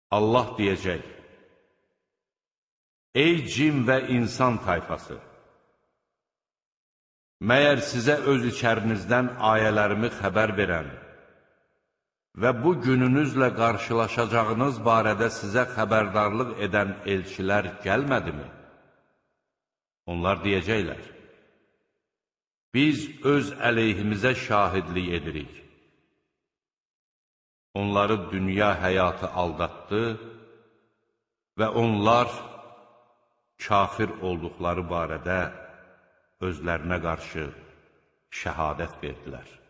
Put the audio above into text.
Allah deyəcək: Ey cin və insan tayfası! Məyər sizə öz içərinizdən ayələrimi xəbər verən və bu gününüzlə qarşılaşacağınız barədə sizə xəbərdarlıq edən elçilər gəlmədimi? Onlar deyəcəklər: Biz öz əleyhimizə şahidlik edirik. Onları dünya həyatı aldatdı və onlar kafir olduqları barədə özlərinə qarşı şəhadət verdilər.